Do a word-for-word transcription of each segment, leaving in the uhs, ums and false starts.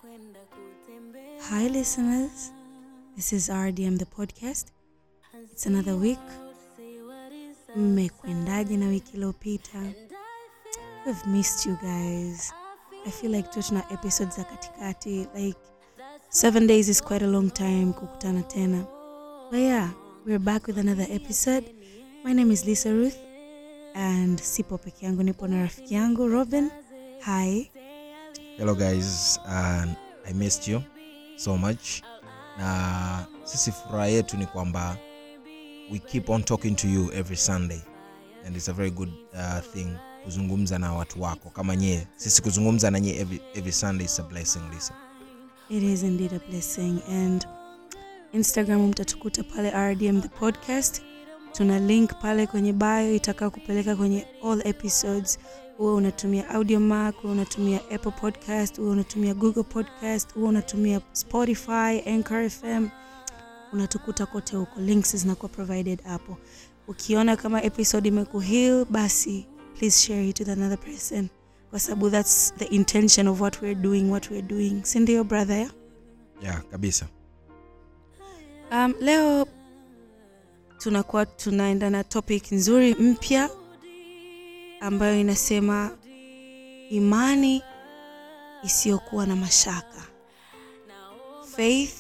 Hi listeners, this is R D M the podcast. It's another week. Mmekwendaje na wiki iliyopita? We've missed you guys. I feel like tuna episodes za katikati, like seven days is quite a long time kukutana tena. But yeah, we're back with another episode. My name is Lisa Ruth and sipo peke yangu, nipo na rafiki yangu Robin. Hi. Hello guys, uh, I missed you so much. Na sisi furaha yetu ni kwamba we keep on talking to you every Sunday, and it's a very good uh, thing kuzungumza na watu wako kama nyie. Sisi kuzungumza na nyie every, every Sunday is a blessing, Lisa. It is indeed a blessing. And Instagram mtatukuta pale R D M the podcast. Tuna link pale kwenye bio itaka kupeleka kwenye all episodes. Uwe unatumia Audiomack, uwe unatumia Apple Podcast, uwe unatumia Google Podcast, uwe unatumia Spotify, Anchor F M, unatukuta kote huko. Links zinakuwa provided hapo. Ukiona kama episode imekuheal, basi please share it with another person, kwa sababu that's the intention of what we're doing what we're doing. Si ndio brother? Yeah, yeah kabisa. Um leo tunakuwa tunaenda na topic nzuri mpya ambayo inasema imani isiyokuwa na mashaka. Faith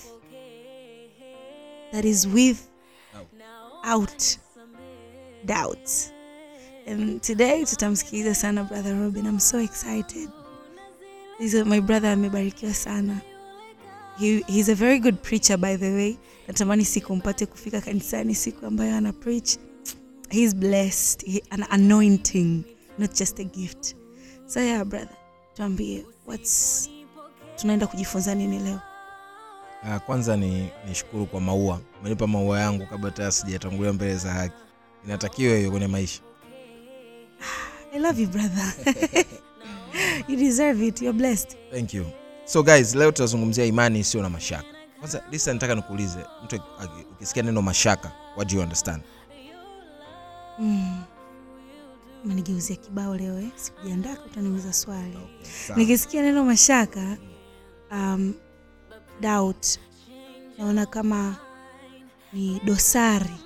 that is without doubt. And today tutamsikiza sana brother Robin. I'm so excited. This is my brother, amebarikiwa sana. He he's a very good preacher, by the way. Natamani siku mpate kufika kanisani siku ambayo ana preach. He's blessed. He, an anointing, not just a gift. So yeah brother, tuambie what's tunaenda kujifunza nini leo? Uh, kwanza ni nishukuru kwa maua. Umenipa maua yangu kabla hata sijatangulia mbele za haki. Inatakiwa hiyo kwenye maisha. I love you brother. You deserve it. You're blessed. Thank you. So guys, leo tutazungumzia imani isiyo na mashaka. Kwanza Lisa, nataka nikuulize, mtu ukisikia neno mashaka, what do you understand? Mm. Mnigeuzia kibao leo eh. Sikujiandaa kutaniuliza swali. Okay, nikisikia neno mashaka, um doubt, naona kama ni dosari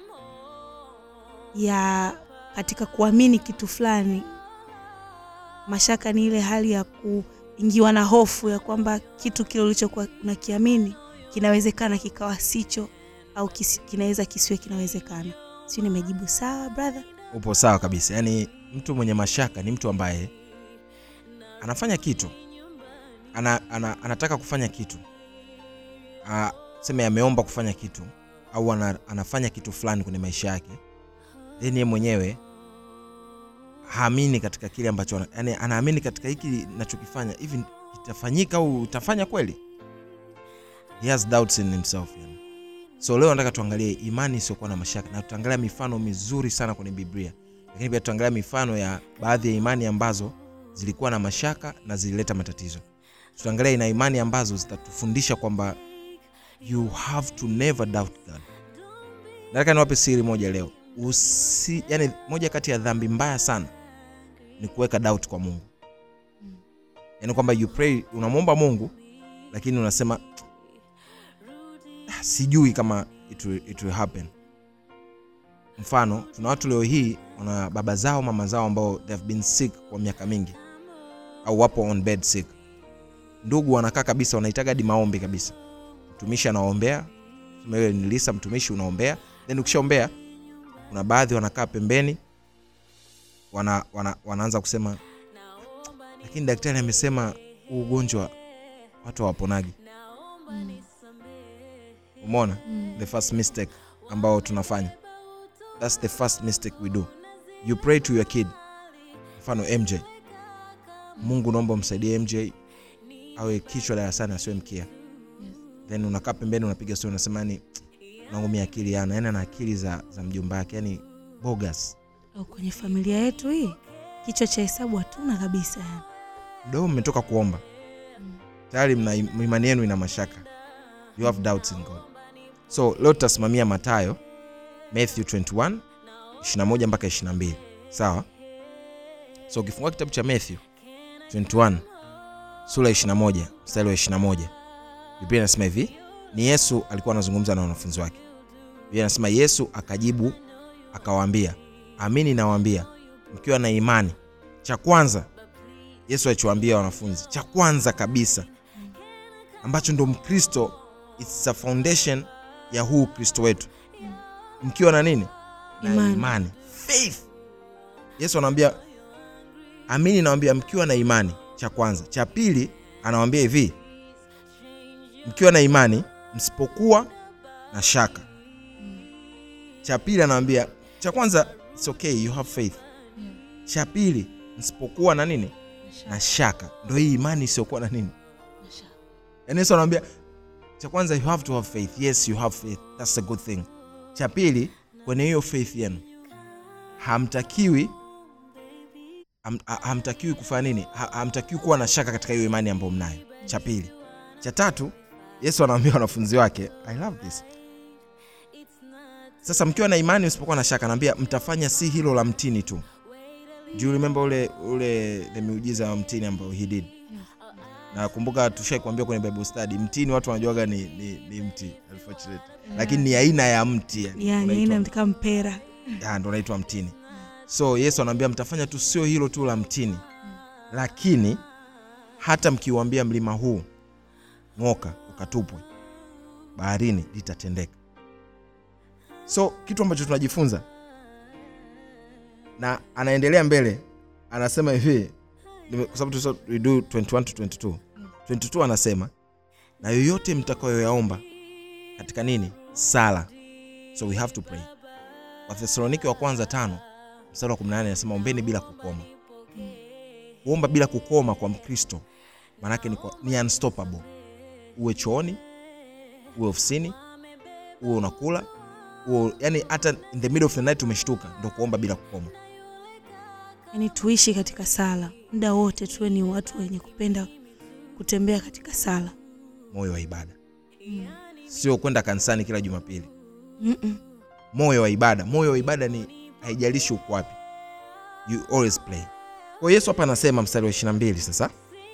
ya katika kuamini kitu fulani. Mashaka ni ile hali ya kuingiwa na hofu ya kwamba kitu kile ulichokuwa unakiamini kinawezekana kikawa sicho, au kisi, kinaweza kisiwe kinawezekana. Sio, nimejibu sawa brother? Upo sawa kabisa. Yaani mtu mwenye mashaka ni mtu ambaye anafanya kitu, ana, ana anataka kufanya kitu. Ah, sema ameomba kufanya kitu au ana, anafanya kitu fulani kwenye maisha yake. Then yeye mwenyewe haamini katika kile ambacho, yani anaamini katika hiki ninachokifanya hivi kitafanyika au utafanya kweli. He has doubts in himself yani. So leo nataka tuangalie imani isiyokuwa na mashaka, na tutaangalia mifano mizuri sana kwenye Biblia. Lakini pia tutaangalia mifano ya baadhi ya imani ambazo zilikuwa na mashaka na zilileta matatizo. Tutaangalia ina imani ambazo zitatufundisha kwamba you have to never doubt God. Nataka niwape siri moja leo. Usi, yani moja kati ya dhambi mbaya sana ni kuweka doubt kwa Mungu. Yani kwamba you pray, unamuomba Mungu lakini unasema sijui kama it will, it will happen. Mfano, tuna watu leo hii wana baba zao, mama zao ambao they have been sick kwa miaka mingi au wapo on bed sick. Ndugu wanakaa kabisa, wanahitaji hadi maombi kabisa. Mtumishi anaombea, wewe ni Lisa, mtumishi unaombea, then ukishaombea kuna baadhi wanakaa pembeni wana, wana wanaanza kusema lakini daktari amesema ugonjwa watu waponagi. Mm. Umeona? Mm. The first mistake ambao tunafanya. That's the first mistake we do. You pray to your kid. Mfano M J. Mungu naomba msaidie M J awe kichwa darasani asiwe mkia. Yes. Then unakaa pembeni unapiga story unasema ni naongomea akili yana, yani ana akili za za mjomba yake, yani bogus. Au kwenye familia yetu hii kichwa cha hesabu hatuna kabisa yani. Ndio mmetoka kuomba. Mm. Tayari mna imani yenu ina mashaka. You have doubts in God. So leo tutasimamia Mathayo Matthew twenty-one ishirini na moja mpaka ishirini na mbili. Sawa? So ukifungua kitabu cha Matthew twenty-one sura ya ishirini na moja mstari wa ishirini na moja Biblia inasema hivi, ni Yesu alikuwa anazungumza na wanafunzi wake. Biblia inasema Yesu akajibu akawaambia, amini nawaambia, mkiwa na imani, cha kwanza Yesu alichowaambia wanafunzi, cha kwanza kabisa ambacho ndo Mkristo, it's a foundation ya huu Kristo wetu. Mkiwa na nini? Na imani. Imani. Faith. Yesu anawaambia, amini nawaambia, mkiwa na imani, cha kwanza. Cha pili anawaambia hivi, mkiwa na imani msipokuwa na shaka. Cha pili anawaambia, cha kwanza it's okay, you have faith. Cha pili msipokuwa na nini? Na shaka. Ndio hii imani isiyokuwa na nini? Na shaka. Yaani Yesu anawaambia, cha kwanza you have to have faith. Yes, you have faith. That's a good thing. Cha pili, kwenye hiyo faith yenu hamtakiwi ham, hamtakiwi kufanya nini? Hamtakiwi kuwa na shaka katika hiyo imani ambayo mnayo. Cha pili. Cha tatu, Yesu anawaambia wanafunzi wake, I love this. Sasa mkiwa na imani msipokuwa na shaka, anawaambia mtafanya si hilo la mtini tu. Do you remember ule ule the miujiza wa mtini ambao he did? Na kumbuka tushaikuambia kwenye Bible study, mtini watu wanajuaga ni ni, ni mti unfortunately. Yeah. Lakini ni aina ya mti yani. Yeah, ni aina kama mpera. Yeah, ndio unaitwa mtini. So Yesu anawaambia mtafanya tu sio hilo tu la mtini. Lakini hata mkiwaambia mlima huu ng'oka ukatupwe baharini, litatendeka. So kitu ambacho tunajifunza, na anaendelea mbele anasema hivi, kwa sababu we do twenty-one to twenty-two. twenty-two anasema, na yoyote mtakayoyaomba katika nini? Sala. So we have to pray. Wathesalonike wa kwanza tano mstari wa kumi na nane anasema ombeni bila kukoma. Kuomba bila kukoma kwa Mkristo maana yake ni, ni unstoppable. Uwe chooni, uwe ofisini, uwe unakula, uwe, yani hata in the middle of the night umeshtuka, ndio kuomba bila kukoma. Yani tuishi katika sala muda wote, tuwe ni watu wenye kupenda kutembea katika sala, moyo wa ibada. Mm. Sio kwenda kanisani kila Jumapili. Mm. Moyo wa ibada, moyo wa ibada ni haijalishi uko wapi, you always play. Kwa Yesu hapa anasema mstari wa ishirini na mbili sasa,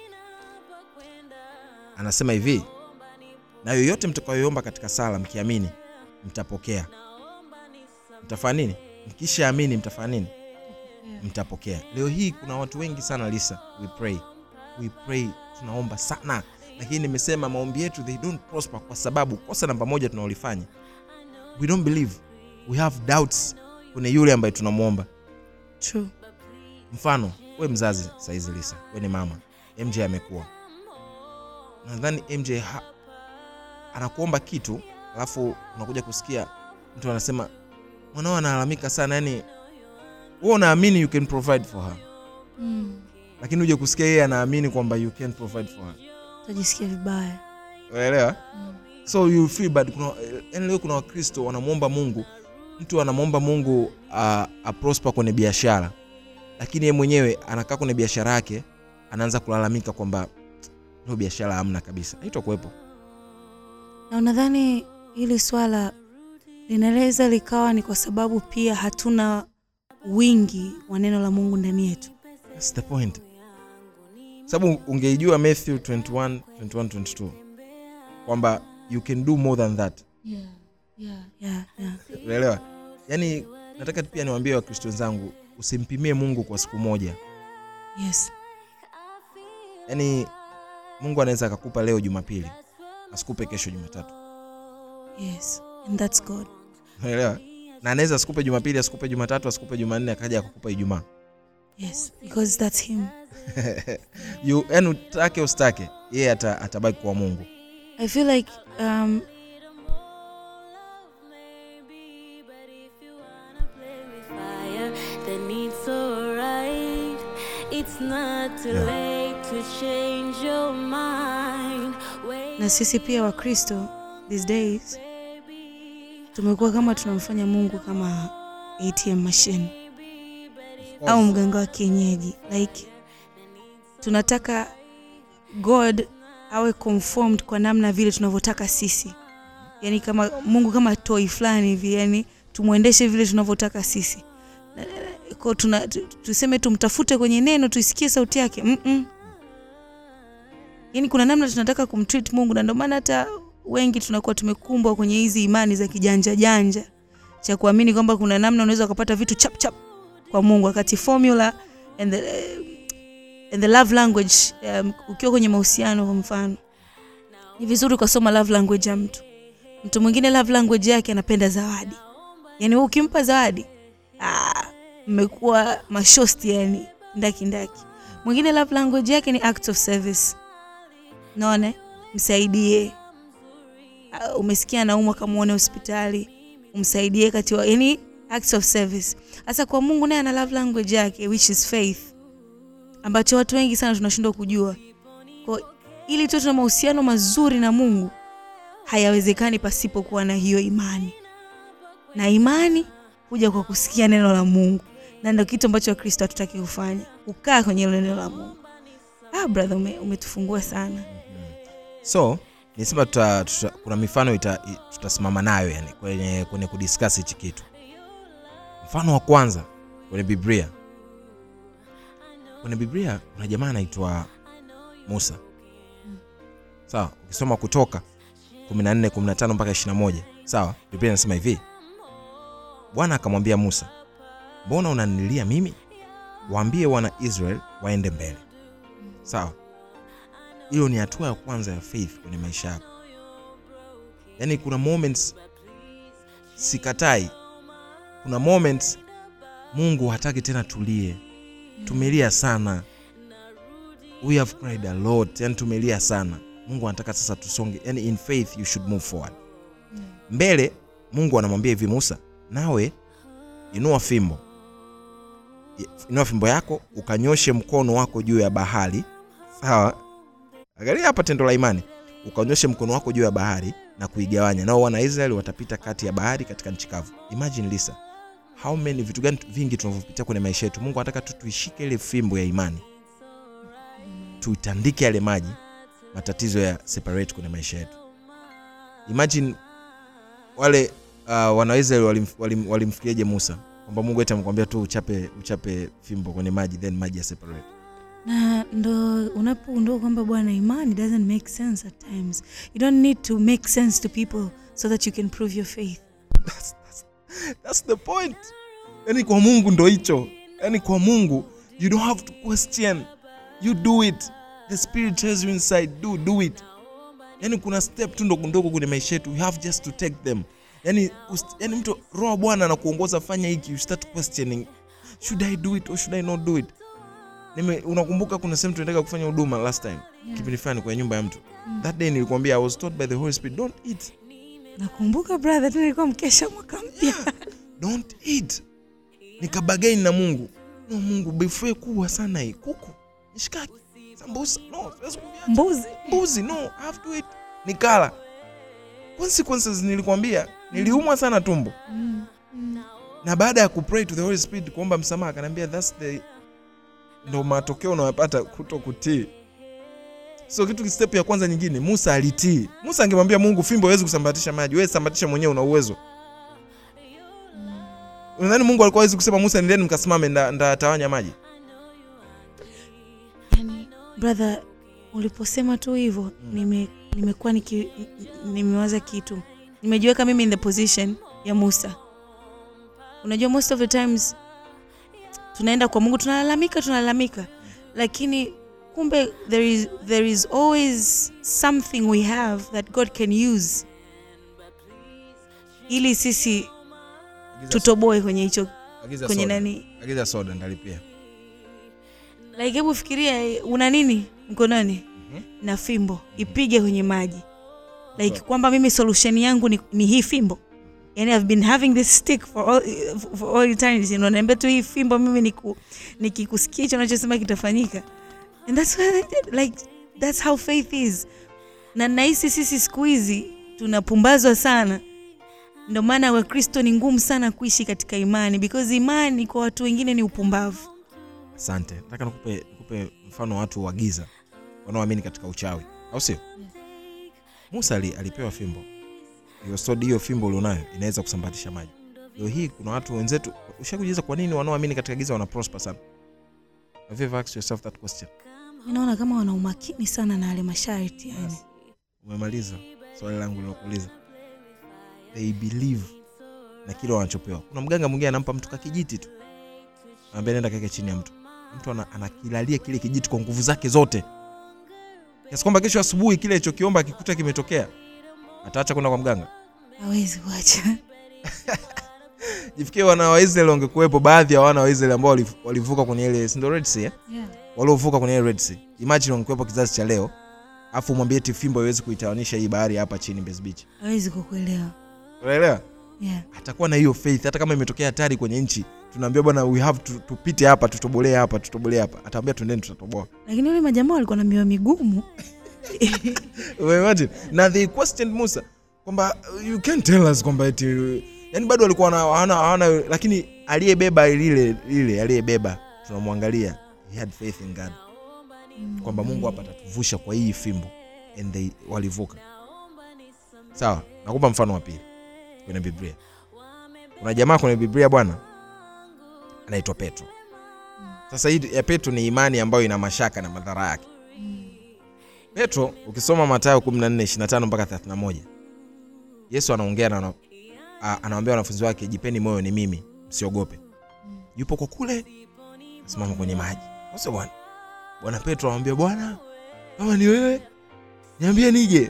anasema hivi, na yoyote mtakayoomba katika sala mkiamini mtapokea. Mtafanya nini? Mkishaamini mtafanya nini? Mtapokea. Leo hii kuna watu wengi sana Lisa, we pray. We pray, tunaomba sana. Lakini nimesema maombi yetu they don't prosper kwa sababu kosa namba moja tunaolifanya, we don't believe. We have doubts kwenye yule ambaye tunamuomba. True. Mfano, wewe mzazi saizi Lisa, wewe ni mama, M J amekuwa. Nadhani M J ha, anakuomba kitu, alafu unakuja kusikia mtu anasema mwanao analalamika sana, yani wewe unaamini you can provide for her. Mm. Lakini uje kusikia yeye anaamini kwamba you can provide for her, utajisikia vibaya. Unaelewa? Mm. So you feel bad. Kuna yani leo kuna Wakristo wanamuomba Mungu, mtu anamuomba Mungu uh, a prosper kwenye biashara, lakini yeye mwenyewe anakaa kwenye biashara yake anaanza kulalamika kwamba hiyo biashara hamna kabisa, haitakuwepo. Na unadhani hili swala linaweza likawa ni kwa sababu pia hatuna wingi wa neno la Mungu ndani yetu? That's the point. Sababu ungeijua Matthew twenty-one twenty-two kwamba you can do more than that. Yeah, yeah, yeah, yeah. Unaelewa? Yaani nataka pia niwaambie Wakristo wenzangu, usimpimie Mungu kwa siku moja. Yes. Yaani Mungu anaweza akakupa leo Jumapili, asikupe kesho Jumatatu. Yes, and that's God. Unaelewa? Na anaweza asikupe Jumapili, asikupe Jumatatu, asikupe Jumanne, akaja akakupa Ijumaa. Yes, because that's him. You enu take ustake, yeye ata, atabaki kwa Mungu. I feel like um it's not too yeah. late to change your mind. Na sisi pia Wakristo these days tumekuwa kama tunamfanya Mungu kama A T M machine au mganga wa kienyeji. Like tunataka God awe conformed kwa namna vile tunavyotaka sisi. Yani kama Mungu kama toy fulani hivi, yani tumuendeshe vile tunavyotaka sisi. Kwa tuna tuseme tumtafute kwenye neno tuisikie sauti yake. Mm -mm. yani kuna namna tunataka kumtreat Mungu, na ndio maana hata wengi tunakuwa tumekumbwa kwenye hizi imani za kijanja janja cha kuamini kwamba kuna namna unaweza kupata vitu chap chap kwa Mungu, wakati formula and the uh, and the love language um, ukiwa kwenye mahusiano kwa mfano ni vizuri kusoma love language ya mtu. Mtu mwingine love language yake anapenda zawadi. Yani wewe ukimpa zawadi, ah, mmekuwa mashosti yani ndaki ndaki. Mwingine love language yake ni act of service. Naona msaidie. Uh, umesikia anaumwa kamuone hospitali, umsaidie kati wa yani acts of service. Sasa kwa Mungu naye ana love language yake which is faith, ambacho watu wengi sana tunashindwa kujua. Kwa ili tu tuna mahusiano mazuri na Mungu, hayawezekani pasipokuwa na hiyo imani. Na imani huja kwa kusikia neno la Mungu. Na ndio kitu ambacho Kristo hatutaki kufanya, kukaa kwenye neno la Mungu. Ah brother, ume, umetufungua sana. So nisema tuta, tuta, kuna mifano ita, tutasimama nayo yani kwenye kwenye kudiscuss hichi kitu. Mfano wa kwanza kwenye Biblia. Kwenye Biblia kuna jamaa anaitwa Musa. Sawa, ukisoma Kutoka kumi na nne kumi na tano mpaka ishirini na moja, sawa? Biblia inasema hivi. Bwana akamwambia Musa, "Mbona unanilia mimi? Waambie wana Israel waende mbele." Sawa? Hiyo ni hatua ya kwanza ya faith kwenye maisha yako. Yaani kuna moments sikatai. Kuna moments Mungu hataki tena tulie. Tumelia sana. We have cried a lot. Yani tumelia sana. Mungu anataka sasa tusonge. Yani in faith you should move forward. Mbele Mungu anamwambia hivi Musa, nawe inua fimbo. Inua fimbo yako ukanyoshe mkono wako juu ya bahari. Sawa? Angalia hapa tendo la imani. Ukanyoshe mkono wako juu ya bahari na kuigawanya. Nao wana Israeli watapita kati ya bahari katika nchi kavu. Imagine Lisa. How many vitu gani vingi tunavyopitia kwenye maisha yetu. Mungu anataka tu tuishike ile fimbo ya imani. Tuitandike yale maji, matatizo ya separate kwenye maisha yetu. Imagine wale uh, wana Israeli walimfikiaje walim, walim Musa kwamba Mungu eti amkwambia tu uchape uchape fimbo kwenye maji then maji ya separate. Na ndo unapogundua kwamba bwana imani doesn't make sense at times. You don't need to make sense to people so that you can prove your faith. That's, that's, that's the point. Yani kwa Mungu ndo hicho. Yani kwa Mungu you don't have to question. You do it. The Spirit tells you inside, do do it. Yani kuna step tu ndogo ndogo kwenye maisha yetu, you have just to take them. Yani yani mtu roho Bwana anakuongoza fanya hiki, you start questioning, should I do it or should I not do it? Nime unakumbuka kuna sehemu tunataka kufanya huduma last time, yeah. Kipindi fulani kwa nyumba ya mtu. Mm. That day nilikwambia I was taught by the Holy Spirit, don't eat. Nakumbuka brother, tulikuwa mkesha mwaka mpya. Yeah. Don't eat. Nikabagaini na Mungu. No Mungu, buffet kubwa sana hii. Kuku, mishikaki, sambusa. No, mbuzi. Mbuzi, no, I have to eat. Nikala. Consequences nilikwambia, niliumwa sana tumbo. Mm. Mm. Na baada ya kupray to the Holy Spirit kuomba msamaha, akaniambia that's the ndo matokeo unayopata kuto kutii. So kitu step ya kwanza nyingine, Musa alitii. Musa angemwambia Mungu fimbo haiwezi kusambatisha maji, wewe sambatisha mwenyewe, una uwezo. Unadhani Mungu alikuwa hawezi kusema Musa nendeni mkasimame nda, nda tawanya maji? Yani brother, uliposema tu hivyo, mm. nime nimekuwa niki nimewaza kitu. Nimejiweka mimi in the position ya Musa. Unajua most of the times tunaenda kwa Mungu tunalalamika tunalalamika, lakini kumbe there is there is always something we have that God can use ili sisi tutoboe kwenye hicho kwenye soda. Nani agiza soda ndalipia. Like hebu fikiria una nini mkononi? Mm-hmm. Na fimbo, mm-hmm. Ipige kwenye maji. Like so, kwamba mimi solution yangu ni, ni hii fimbo. Yani I've been having this stick for all for all eternity. You know, naomba tu hii fimbo mimi niku nikikusikia hicho unachosema kitafanyika. And that's what I did. Like that's how faith is. Na nahisi sisi siku hizi tunapumbazwa sana. Ndio maana Wakristo ni ngumu sana kuishi katika imani, because imani kwa watu wengine ni upumbavu. Asante. Nataka nikupe nikupe mfano watu wa giza wanaoamini katika uchawi. Au sio? Yes. Musa alipewa fimbo. Hiyo sodi hiyo fimbo ulionayo inaweza kusambatisha maji. Leo hii kuna watu wenzetu, ushakujiuliza kwa nini wanaoamini katika giza wana prosper sana? Have you ever asked yourself that question? Ninaona kama wana umakini sana na wale masharti yani. Umemaliza swali langu nilokuuliza. They believe na kile wanachopewa. Kuna mganga mwingine anampa mtu kakijiti tu, anambia nenda kake chini ya mtu. Mtu anakilalia kile kijiti kwa nguvu zake zote, kiasi kwamba kesho asubuhi kile alichokiomba akikuta kimetokea, ataacha kwenda kwa mganga? Hawezi kuacha. Jifikie wana wa Israeli wangekuepo, baadhi ya wana wa Israeli ambao walivuka kwenye ile Single Red Sea, yeah, waliovuka kwenye ile Red Sea. Imagine wangekuepo kizazi cha leo, afu mwambie eti fimbo haiwezi kuitawanisha hii bahari hapa chini Mbezi Beach. Hawezi kukuelewa. Unaelewa? Yeah. Atakuwa na hiyo faith hata kama imetokea hatari kwenye nchi. Tunaambia bwana, we have to tupite hapa, tutobolee hapa, tutobolee hapa. Ataambia twendeni, tutatoboa. Lakini wale majamaa walikuwa na mioyo migumu. Imagine. Na they questioned Musa kwamba you can't tell us kwamba eti, yani bado walikuwa hawana hawana, lakini aliyebeba lile lile aliyebeba tunamwangalia, he had faith in God. Mm. Kwamba Mungu hapa atatuvusha kwa hii fimbo, and they walivuka. Sawa, nakupa mfano wa pili kwenye Biblia. Kuna jamaa kwenye Biblia bwana anaitwa Petro. Sasa hii ya Petro ni imani ambayo ina mashaka na madhara yake. Petro, ukisoma Mathayo kumi na nne ishirini na tano mpaka thelathini na moja, Yesu anaongea na anawaambia wanafunzi wake, jipeni moyo, ni mimi, msiogope. Yupo kwa kule asimama kwenye maji. Sasa bwana Bwana Petro anamwambia, Bwana, kama ni wewe niambie nije.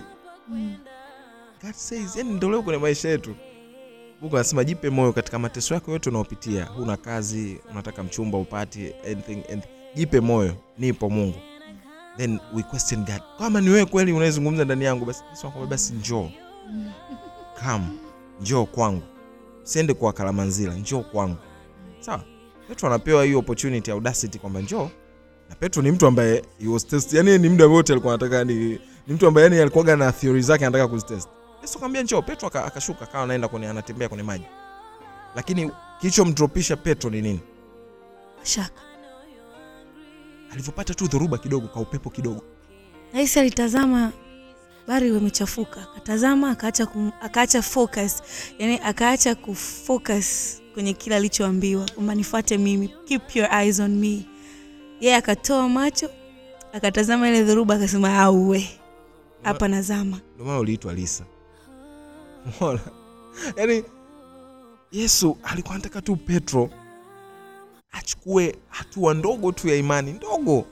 God says, yani ndio leo kwenye maisha yetu Mungu anasema jipe moyo katika mateso yako yote unayopitia. Huna kazi, unataka mchumba upati, anything, anything. Jipe moyo, nipo Mungu. Then we question God. Kama ni wewe kweli unayezungumza ndani yangu, basi Yesu akwambia basi njoo. Come, njoo kwangu. Usiende kwa Kalamanzila, njoo kwangu. Sawa? Petro anapewa hiyo opportunity, audacity kwamba njoo. Na Petro ni mtu ambaye he was test, yani ni muda wote alikuwa anataka, ni, ni mtu ambaye yani alikuwa na theory zake anataka kuzitest. Yesu akamwambia njoo. Petro akashuka akawa anaenda kwenye anatembea kwenye maji. Lakini kilichomdropisha Petro ni nini? Shaka. Alipopata tu dhoruba kidogo, ka upepo kidogo, Yesu alitazama bahari imechafuka, akatazama akaacha kum, akaacha focus, yani akaacha kufocus kwenye kila alichoambiwa kwamba nifuate mimi, keep your eyes on me. Yeye yeah, akatoa macho akatazama ile dhoruba akasema auwe hapa nazama. Ndio maana uliitwa Lisa. Mbona? Yaani Yesu alikuwa anataka tu Petro achukue hatua ndogo tu ya imani, ndogo,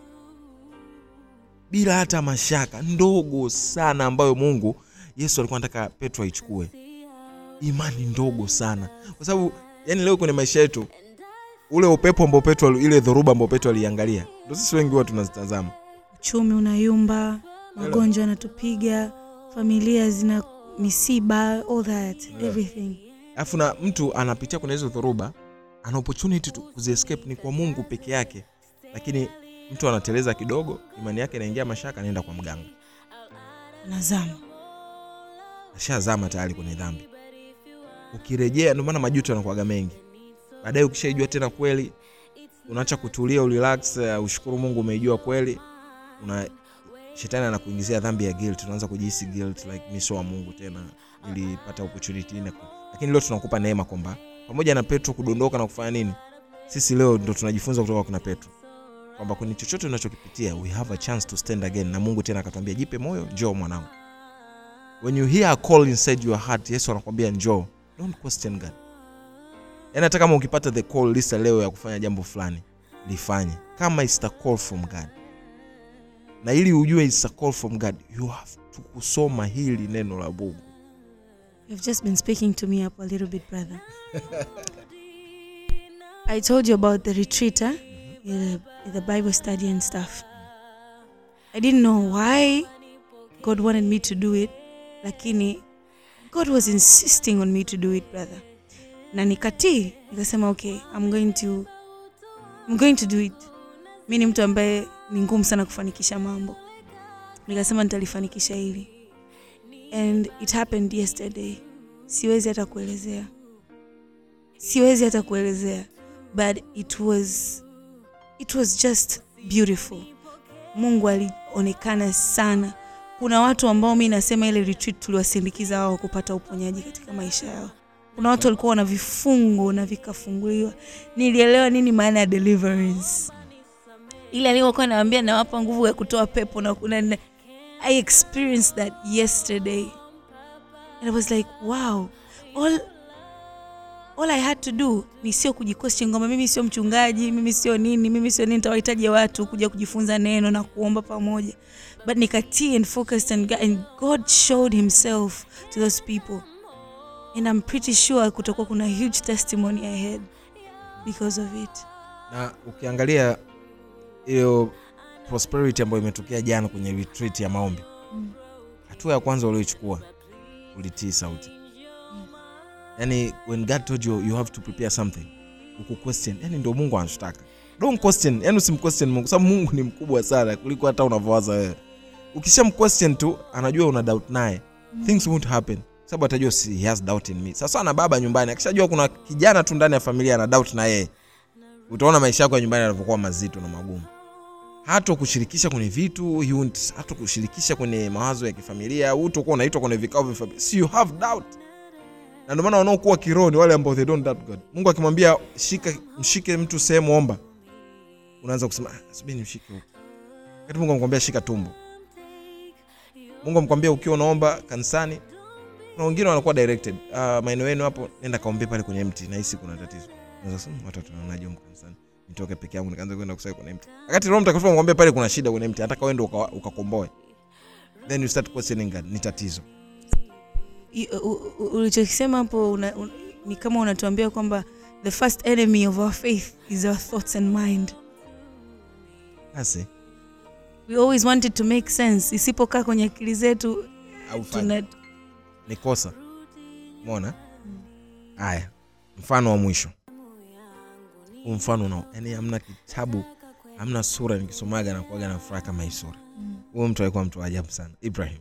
bila hata mashaka, ndogo sana, ambayo Mungu Yesu alikuwa anataka Petro aichukue. Imani ndogo sana. Kwa sababu yani leo kwenye maisha yetu ule upepo ambao Petro, ile dhoruba ambao Petro aliangalia, ndio sisi wengi watu tunazitazama. Uchumi unayumba, magonjwa yanatupiga, familia zina misiba, all that, yeah, everything. Alafu na mtu anapitia kwenye hizo dhoruba, ana opportunity to escape ni kwa Mungu peke yake. Lakini mtu anateleza kidogo, imani yake inaingia mashaka, anaenda kwa mganga. Nazama. Ashazama tayari kwenye dhambi. Ukirejea, ndio maana majuto yanakuwa mengi. Baadaye ukishajua tena kweli, unaacha kutulia, urelax, uh, ushukuru Mungu umeijua kweli. Una shetani anakuingizia dhambi ya guilt, unaanza kujihisi guilt like mimi sio wa Mungu tena, nilipata opportunity na. Lakini leo tunakupa neema kwamba pamoja na Petro kudondoka na kufanya nini, sisi leo ndio tunajifunza kutoka kwa Petro kwamba kwenye chochote unachokipitia we have a chance to stand again. Na Mungu tena akatwambia jipe moyo, njoo mwanangu. When you hear a call inside your heart, Yesu anakuambia njoo, don't question God. Yaani hata kama ukipata the call list leo ya kufanya jambo fulani, lifanye kama it's a call from God. Na ili ujue it's a call from God, you have to kusoma hili neno la Mungu. You've just been speaking to me up a little bit, brother. I told you about the retreat, huh? Mm-hmm. the, the Bible study and stuff. I didn't know why God wanted me to do it, lakini God was insisting on me to do it, brother. Na nikatii, nikasema okay, I'm going to I'm going to do it. Mimi ni mtu ambaye ni ngumu sana kufanikisha mambo. Nikasema nitalifanikisha hili. And it happened yesterday. Siwezi hata kuelezea. Siwezi hata kuelezea. But it was it was just beautiful. Mungu alionekana sana. Kuna watu ambao mimi nasema ile retreat tuliwasindikiza wao kupata uponyaji katika maisha yao. Kuna watu walikuwa wana vifungo na vikafunguliwa. Nilielewa nini maana ya deliverance. ile aliyokuwa anawaambia nawapa nguvu ya kutoa pepo na kuna I experienced that yesterday. And I was like, wow, all all I had to do ni sio kujiquestion kwamba mimi sio mchungaji, mimi sio nini, mimi sio nini, nitawahitaji watu kuja kujifunza neno na kuomba pamoja. But nikatii and focused and God, and God showed himself to those people. And I'm pretty sure kutakuwa kuna huge testimony ahead because of it. Na ukiangalia hiyo prosperity ambayo imetokea jana kwenye retreat ya maombi. Mm. Hatua ya kwanza uliochukua ulitii sauti. Mm. Yani when God told you you have to prepare something, uku question, yani ndio Mungu anataka. Don't question, yani usimquestion Mungu. Sababu Mungu ni mkubwa sana kuliko hata unavyowaza wewe. Ukishamquestion tu anajua una doubt naye. Mm. Things won't happen. Sababu atajua si he has doubt in me. Sasa na baba nyumbani akishajua kuna kijana tu ndani ya familia ana doubt na yeye. Utaona maisha yako ya nyumbani yanavyokuwa mazito na magumu. Hata kushirikisha kwenye vitu, hata kushirikisha kwenye mawazo ya kifamilia, utakuwa unaitwa kwenye vikao vya familia. See, you have doubt. Na ndio maana wanaokuwa kiroho ni wale ambao they don't doubt God. Mungu akimwambia shika mshike mtu sehemu omba, unaanza kusema ah, subiri nimshike huko. Wakati Mungu amkwambia shika tumbo. Mungu amkwambia ukiwa unaomba kanisani, na wengine wanakuwa directed. Ah, uh, maeneo yenu hapo nenda kaombe pale kwenye mti na hisi kuna tatizo. Unaweza sema watu wanaonaje omba kanisani? Nitoke peke yangu nikaanza kwenda kusali kwenye mti. Wakati Roho Mtakatifu amwambia pale kuna shida kwenye mti, nataka wewe ndio ukakomboe. Then you start questioning God, ni tatizo. Ulichokisema hapo ni kama unatuambia kwamba the first enemy of our faith is our thoughts and mind. Asi. We always wanted to make sense. Isipokaa kwenye akili zetu tuna ni kosa. Umeona? Haya. Hmm. Mfano wa mwisho. Mfano nao, yani hamna kitabu, hamna sura nikisomaga na kuaga na furaha kama hii sura. Huyo mtu alikuwa mtu ajabu sana, Ibrahim.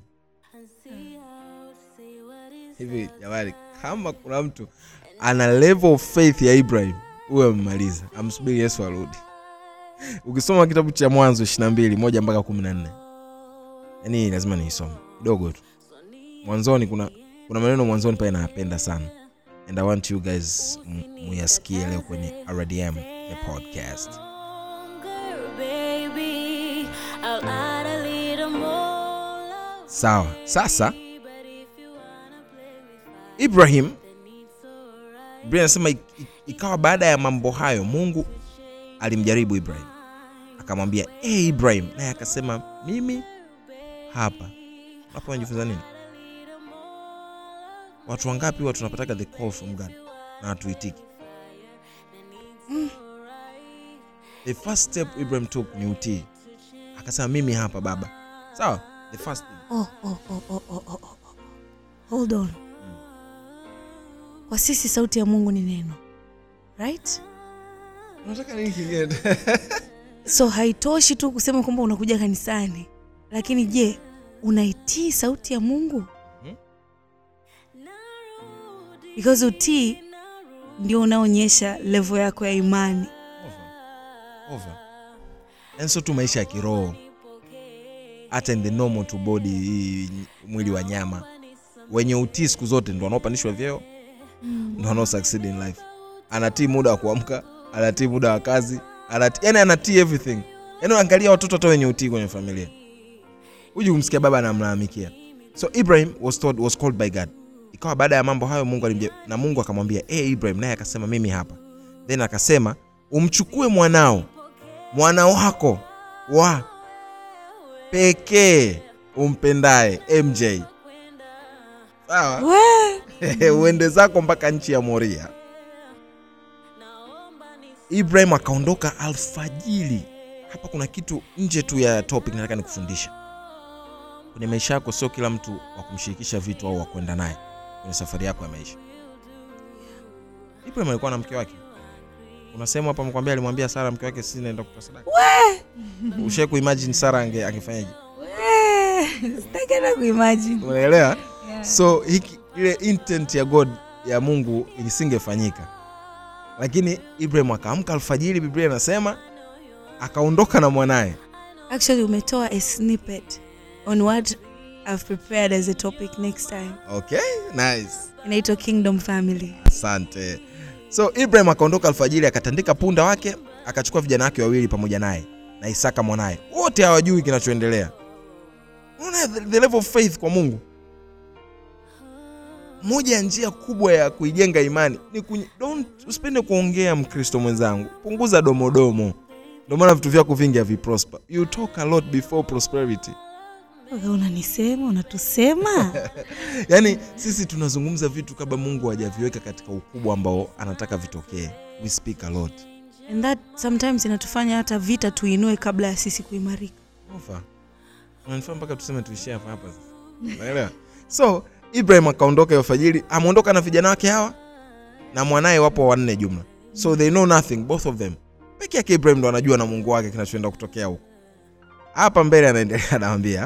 Hivi jamani, kama kuna mtu ana level of faith ya Ibrahim, huyo mmaliza. Amsubiri Yesu arudi. Ukisoma kitabu cha Mwanzo ishirini na mbili moja mpaka kumi na nne. Yaani lazima niisome kidogo tu. Mwanzoni kuna kuna maneno mwanzoni pale napenda sana. And I want you guys muyasikie leo kwenye R D M the podcast. Sawa, sasa Ibrahim, Biblia inasema ikawa baada ya mambo hayo Mungu alimjaribu Ibrahim. Akamwambia, "Eh, hey Ibrahim." Naye akasema, "Mimi hapa." Hapo unajifunza nini? Watu wangapi watu tunapataka the call from God na hatuitiki? Mm. The first step Ibrahim took ni utii. Akasema mimi hapa baba. Sawa? The first thing. Oh, oh, oh, oh, oh, oh, oh. Hold on. Mm. Kwa sisi sauti ya Mungu ni neno. Right? Unataka nini kingine? So haitoshi tu kusema kwamba unakuja kanisani. Lakini je, unaitii sauti ya Mungu? Because utii ndio unaonyesha level yako ya imani. Over. Over. And so tu maisha ya kiroho. Hata in the normal to body, mwili wa nyama. Wenye utii siku zote ndio wanaopandishwa vyeo. Mm. Ndio wanao succeed in life. Anatii muda wa kuamka, anatii muda wa kazi, anatii, yani anatii everything. Yaani angalia watoto hata wenye utii kwenye familia. Uje umsikia baba anamlalamikia. So Ibrahim was told was called by God. Ikawa baada ya mambo hayo Mungu alimjia na Mungu akamwambia, "Eh, hey Ibrahim." Naye akasema, "Mimi hapa." Then akasema, "Umchukue mwanao, mwana wako wa pekee umpendaye, M J." Sawa? Uende zako mpaka nchi ya Moria. Ibrahim akaondoka alfajiri. Hapa kuna kitu nje tu ya topic nataka nikufundisha. Kwenye maisha yako sio kila mtu wa kumshirikisha vitu au wa kwenda naye kwenye safari yako ya maisha. Ibrahim alikuwa na mke wake. Unasema hapa mkwambia alimwambia Sara mke wake sisi naenda kutoa sadaka. We! Ushawahi kuimagine Sara ange angefanyaje? We! Sitaki na kuimagine. Unaelewa? Yeah. So hiki ile intent ya God ya Mungu isingefanyika. Lakini Ibrahim akaamka alfajiri, Biblia inasema akaondoka na mwanae. Actually umetoa a snippet on what I've prepared as a topic next time. Okay, nice. Inaitwa Kingdom Family. Asante. So Ibrahim akaondoka alfajiri akatandika punda wake, akachukua vijana wake wawili pamoja naye. na Isaka mwanae. Wote hawajui kinachoendelea. Unaona the level of faith kwa Mungu. Moja ya njia kubwa ya kuijenga imani ni kunye, don't usipende kuongea Mkristo mwenzangu. Punguza domodomo. Ndio maana vitu vyako vingi haviprosper. You talk a lot before prosperity. Unanisema, unatusema. Yaani sisi tunazungumza vitu kabla Mungu hajaviweka katika ukubwa ambao anataka vitokee. We speak a lot. And that sometimes inatufanya hata vita tuinue kabla ya sisi kuimarika. Ofa. Unanifanya mpaka tuseme tuishie hapa hapa sasa. Unaelewa? So Ibrahim akaondoka alfajiri, ameondoka na vijana wake hawa na mwanae wapo wanne jumla. So they know nothing, both of them. Pekee yake Ibrahim ndo anajua na Mungu wake kinachoenda kutokea huko. Hapa mbele anaendelea anawaambia.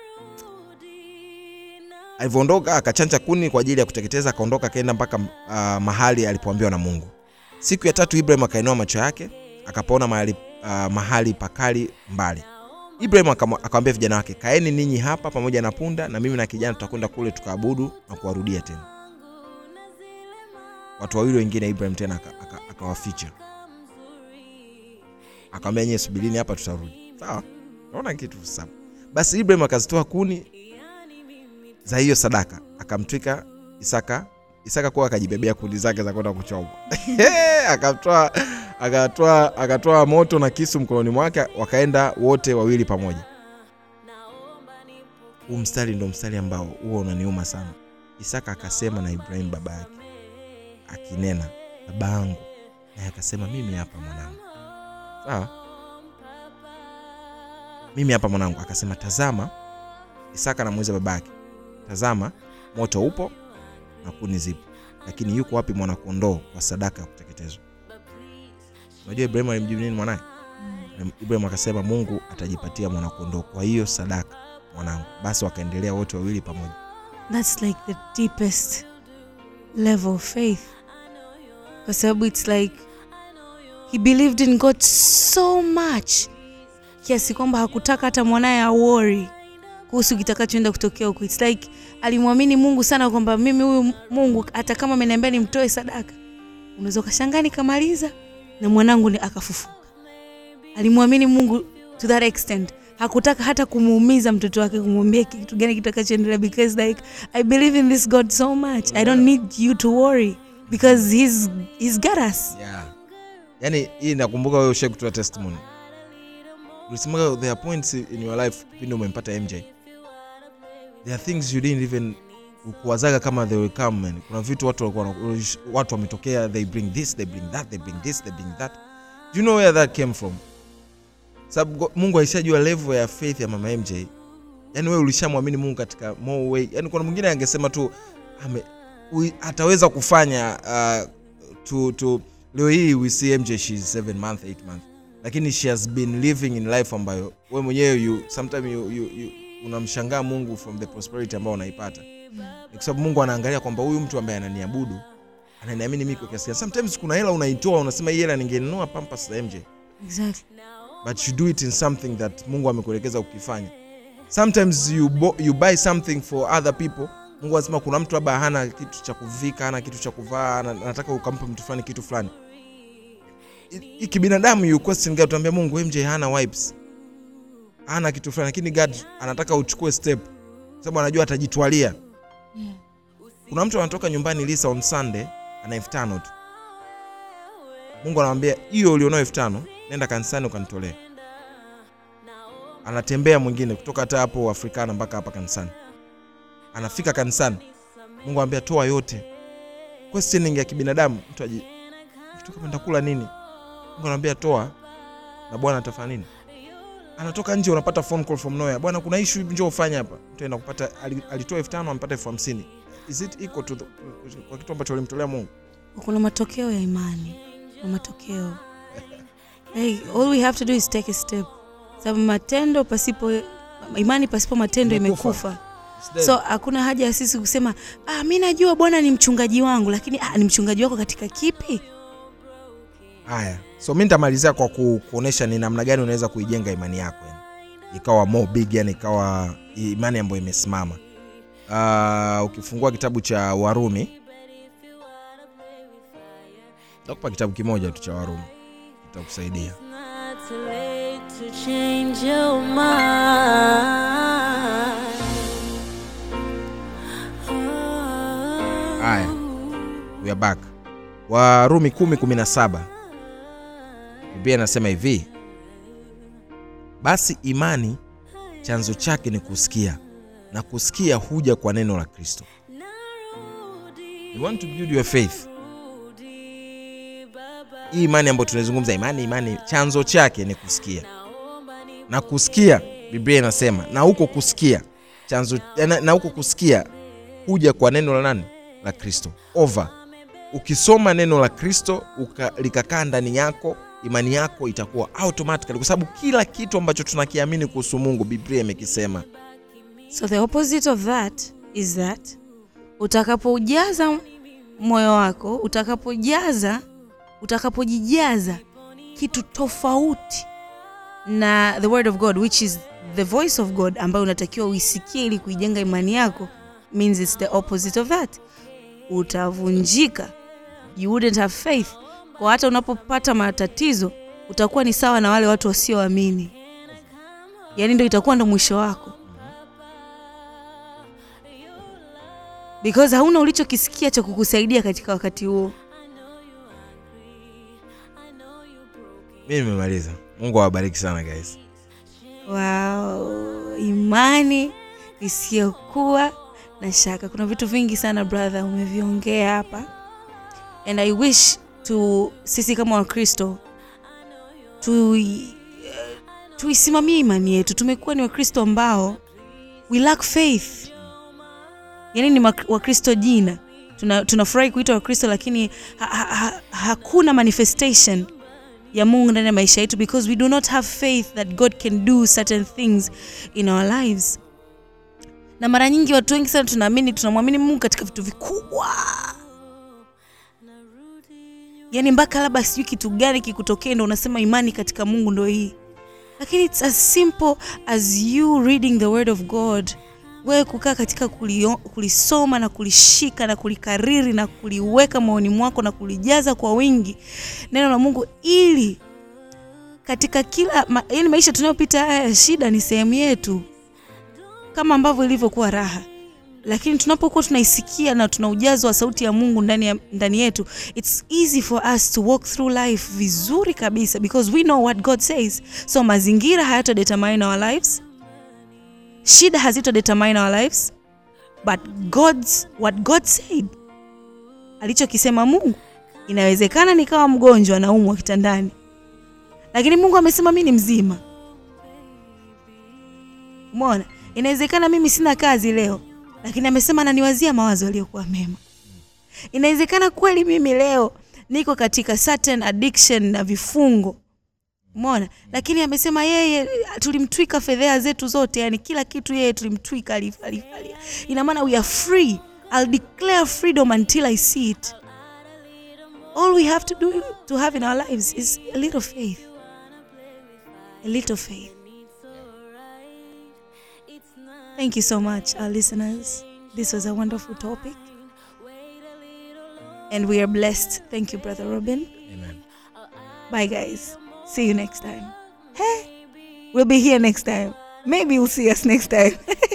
Alivyoondoka akachanja kuni kwa ajili ya kuteketeza, akaondoka kaenda mpaka uh, mahali alipoambiwa na Mungu. Siku ya tatu Ibrahim akainua macho yake, akapaona mahali uh, mahali pakali mbali. Ibrahim akamwambia vijana wake, kaeni ninyi hapa pamoja na punda na mimi na kijana tutakwenda kule tukaabudu na kuwarudia tena. Watu wawili wengine Ibrahim tena akawaficha. Aka, aka akamwambia nyie subirini hapa tutarudi. Sawa? Naona kitu sawa. Basi Ibrahim akazitoa kuni za hiyo sadaka, akamtwika Isaka. Isaka kwa akajibebea kuni zake za kwenda kuchoma. Akatoa akatoa akatoa moto na kisu mkononi mwake, wakaenda wote wawili pamoja. Huu mstari ndio mstari ambao huo unaniuma sana. Isaka akasema na Ibrahim baba yake, akinena, babangu, na akasema mimi hapa mwanangu. Sawa? Mimi hapa mwanangu. Akasema tazama, Isaka anamuuliza babake, tazama moto upo na kuni zipo, lakini yuko wapi mwana kondoo wa sadaka ya kuteketezwa? Unajua Ibrahim alimjibu nini mwanae? Mm. Ibrahim akasema Mungu atajipatia mwana kondoo kwa hiyo sadaka mwanangu. Basi wakaendelea wote wawili pamoja. That's like the deepest level of faith. Kwa sababu it's like he believed in God so much kiasi kwamba hakutaka hata mwanae worry kuhusu kitakachoenda kutokea huko. It's like alimwamini Mungu sana kwamba mimi huyu Mungu hata kama ameniambia nimtoe sadaka, unaweza kashangani kamaliza na mwanangu ni akafufuka. Alimwamini Mungu to that extent. Hakutaka hata kumuumiza mtoto wake, kumwambia kitu gani kitakachoendelea, because like I believe in this God so much. I don't need you to worry because he's he's got us. Yeah. Yaani hii nakumbuka wewe ushe kutoa testimony. Ulisema there are points in your life pindi umempata M J. There are things you didn't even kuwazaga kama they will come, man. Kuna vitu watu walikuwa watu wametokea, they bring this, they bring that, they bring this, they bring that. Do you know where that came from? Sababu Mungu alishajua level ya faith ya mama M J. Yaani wewe ulishamwamini Mungu katika more way. Yaani kuna mwingine angesema tu ame ataweza kufanya uh, to to leo hii we see M J she's seven months, eight months. Lakini she has been living in life ambayo wewe mwenyewe you sometimes you, you, you unamshangaa Mungu from the prosperity ambayo unaipata. Ni kwa sababu Mungu anaangalia kwamba huyu mtu ambaye ananiabudu ananiamini mimi kwa kiasi gani. Sometimes kuna hela unaitoa unasema hii hela ningenunua Pampers za M J. Exactly. But you do it in something that Mungu amekuelekeza ukifanya. Sometimes you bo- you buy something for other people. Mungu anasema kuna mtu labda hana kitu cha kuvika, hana kitu cha kuvaa, anataka ukampe mtu fulani kitu fulani. Ikibinadamu you question God, tuambia Mungu M J hana wipes, hana kitu fulani, lakini God anataka uchukue step sababu anajua atajitwalia. Yeah. Kuna mtu anatoka nyumbani Lisa on Sunday ana elfu tano tu. Mungu anamwambia hiyo ulionao elfu tano nenda kanisani ukanitolee. Anatembea mwingine kutoka hata hapo Afrikana mpaka hapa kanisani. Anafika kanisani, Mungu anambia toa yote. Questioning ya kibinadamu, mtu aje mtu kama ndakula nini? Mungu anambia toa na Bwana atafanya nini? Anatoka nje unapata phone call from nowhere. Bwana kuna issue njoo ufanye hapa. Mtu anaenda kupata alitoa elfu tano ampata elfu hamsini. Is it equal to the, kwa kitu ambacho alimtolea Mungu? Kuna matokeo ya imani. Kuna matokeo. Hey, all we have to do is take a step. Sababu matendo pasipo imani pasipo matendo imekufa. So hakuna haja ya sisi kusema ah mimi najua Bwana ni mchungaji wangu, lakini ah ni mchungaji wako katika kipi? Haya. So mimi nitamalizia kwa kuonesha ni namna gani unaweza kuijenga imani yako yani. Ikawa more big, yani ikawa imani ambayo imesimama. Uh, ukifungua kitabu cha Warumi, nitakupa kitabu kimoja tu cha Warumi kitakusaidia. to change your mind. Haya, we are back. Warumi kumi kumi na saba. Biblia inasema hivi: basi imani chanzo chake ni kusikia, na kusikia huja kwa neno la Kristo. You want to build your faith. Hii imani ambayo tunazungumza, imani imani chanzo chake ni kusikia. Na kusikia, Biblia inasema, na huko kusikia chanzo na, na huko kusikia huja kwa neno la nani? La Kristo. Over. Ukisoma neno la Kristo likakaa ndani yako, imani yako itakuwa automatically, kwa sababu kila kitu ambacho tunakiamini kuhusu Mungu Biblia imekisema. So the opposite of that is that utakapojaza moyo wako, utakapojaza utakapojijaza kitu tofauti na the word of God, which is the voice of God, ambayo unatakiwa uisikie ili kuijenga imani yako, means it's the opposite of that. Utavunjika. You wouldn't have faith. Kwa hata unapopata matatizo utakuwa ni sawa na wale watu wasioamini. Yaani ndio itakuwa ndo mwisho wako. Because hauna ulichokisikia cha kukusaidia katika wakati huo. Mimi nimemaliza. Mungu awabariki sana guys. Wow, imani isiyokuwa na shaka. Kuna vitu vingi sana brother umeviongea hapa. And I wish to sisi kama Wakristo tu uh, tuisimamie imani yetu. Tumekuwa ni Wakristo ambao we lack faith. Yaani ni Wakristo jina. Tuna tunafurahi kuitwa Wakristo, lakini ha, ha, ha, hakuna manifestation ya Mungu ndani ya maisha yetu, because we do not have faith that God can do certain things in our lives. Na mara nyingi watu wengi sana tunaamini tunamwamini Mungu katika vitu vikubwa. Yaani mpaka labda sijui kitu gani kikutokea ndio unasema imani katika Mungu ndio hii. Lakini it's as simple as you reading the word of God. Wewe kukaa katika kulio, kulisoma na kulishika na kulikariri na kuliweka moyoni mwako na kulijaza kwa wingi neno la Mungu, ili katika kila ma, yani maisha tunayopita haya, shida ni sehemu yetu kama ambavyo ilivyokuwa raha. Lakini tunapokuwa tunaisikia na tunaujazwa sauti ya Mungu ndani ya ndani yetu, it's easy for us to walk through life vizuri kabisa, because we know what God says. So mazingira hayata determine our lives. Shida hazito determine our lives, but God's what God said, alichokisema Mungu. Inawezekana nikawa mgonjwa na umwa kitandani, lakini Mungu amesema mimi ni mzima. Umeona? Inawezekana mimi sina kazi leo, lakini amesema ananiwazia mawazo yaliyokuwa mema. Inawezekana kweli mimi leo niko katika certain addiction na vifungo. Umeona? Lakini amesema yeye tulimtwika fedheha zetu zote, yani kila kitu yeye tulimtwika alifali. Ina maana we are free. I'll declare freedom until I see it. All we have to do to have in our lives is a little faith. A little faith. Thank you so much, our listeners. This was a wonderful topic. And we are blessed. Thank you, Brother Robin. Amen. Bye, guys. See you next time. Hey, we'll be here next time. Maybe you'll see us next time.